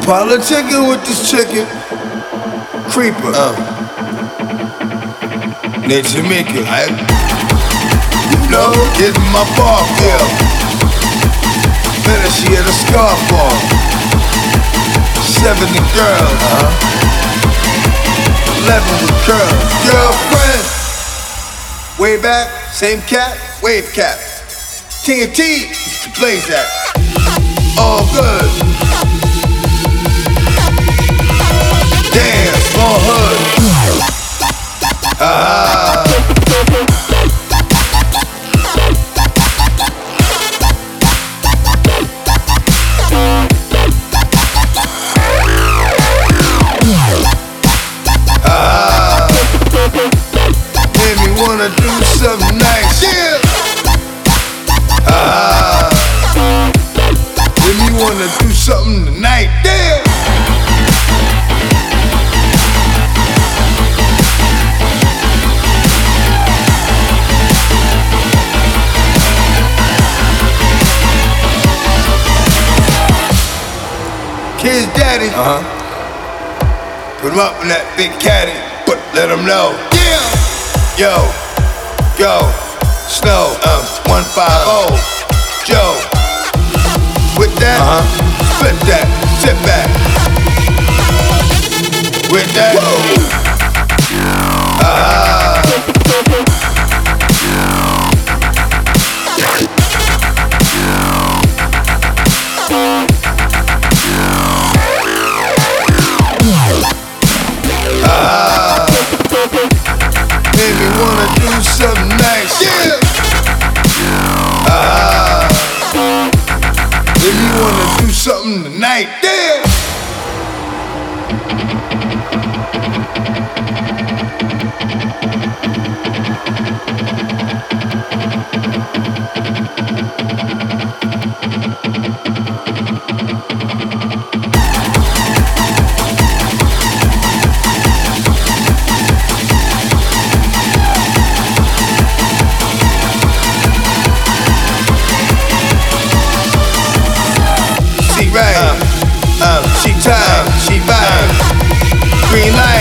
Politicking with this chicken, creeper. Nature maker, you know, getting my bar feel. Better she had a scarf on. 70 girls, 11 with curls. Girlfriend, way back, same cat, wave cap. TNT, blaze that. All good. Damn, small hood. Made me wanna do something nice. Yeah. Made me wanna do something tonight. Damn. Kid's daddy, put him up in that big caddy, but let him know. Yeah. Yo, go, snow, 150, Joe. With that, split that, sit back. With that, made me wanna do something nice. Yeah. Made me wanna do something tonight. Yeah. She right, she tired, she vibe. Green light.